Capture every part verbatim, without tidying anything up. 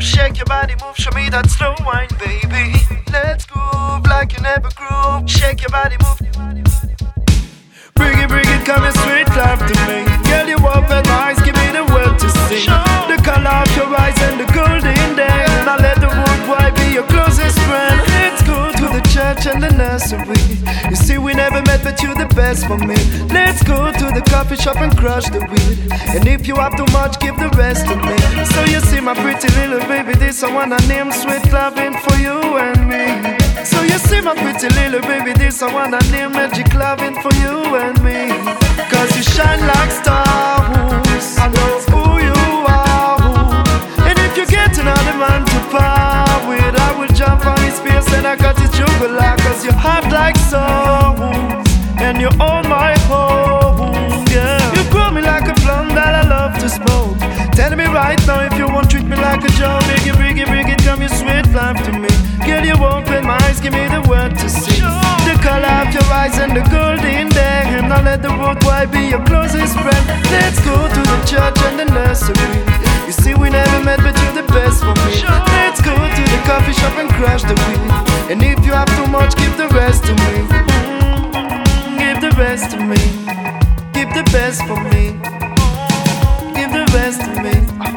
Shake your body, move, show me that slow wine, baby. Let's groove like you never groove. Shake your body, move. Bring it, bring it, come here, sweet love to me. Girl, you open my eyes, give me the word to see. The color of your eyes and the golden day. Now let the wood boy be your closest friend. Let's go to the church and the nursery. You see, we never met, but you're the best for me. Let's go to the coffee shop and crush the weed. And if you have too much, give the rest to me. So you see, my pretty little baby, this I wanna name sweet loving for you and me. So you see, my pretty little baby, this I wanna name magic loving for you and me. Cause you shine like stars, I know who you are. And if you get another man to par with, I will jump on his face and I got his jugular. Cause you hot like stones and you own my home, yeah. You grow me like a plum that I love to smoke. Tell me right now if you won't treat me like a joke. Bring it, bring it, bring it, come your sweet life to me. Girl, you open my eyes, give me the word to see. The color of your eyes and the golden day. Now let the road boy be your closest friend. Let's go to the church and the nursery. You see, we never met, but you're the best for me. Let's go to the coffee shop and crush the weed. And if you have too much, give the rest to me. Mm-hmm. Give the rest to me. Give the best for me. Give the rest to me.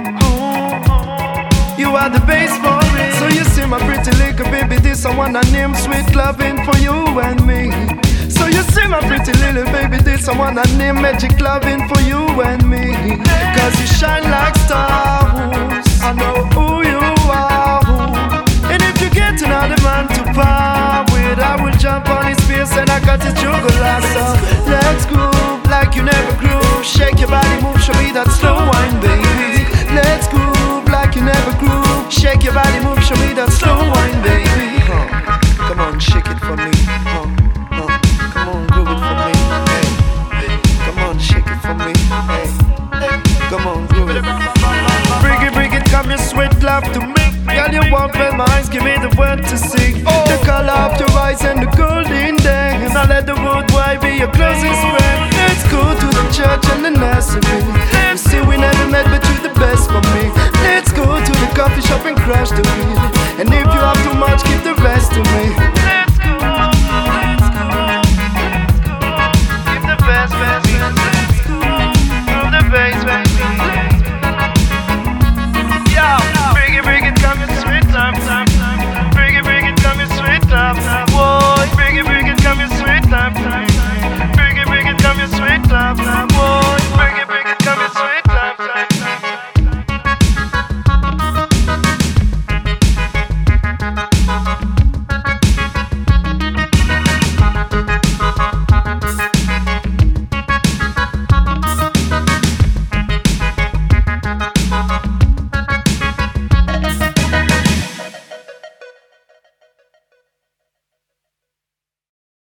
You are the best for me. So you see, my pretty little baby, this I wanna name sweet loving for you and me. So you see, my pretty little baby, this I wanna name magic loving for you and me. Cause you shine like stars, I know who you are. And if you get another man to par with, I will jump on his face and I got his jugular. So let's groove like you never groove. Shake your body, move, show me that slow wine, baby. Let's groove like you never groove. Shake your body, move, show me that slow wine, baby. Huh. Come on, shake it for me. Huh. Huh. Come on, groove it for me. Hey. Hey. Come on, shake it for me. Hey. Hey. Come on, groove it. Bring it, bring it, come your sweet love to me. Girl, you open my eyes, give me the word to see. Oh. The color of your eyes and the golden day. Now let the road boy be your closest friend. Let's go to the church and the nursery. You see, we never met.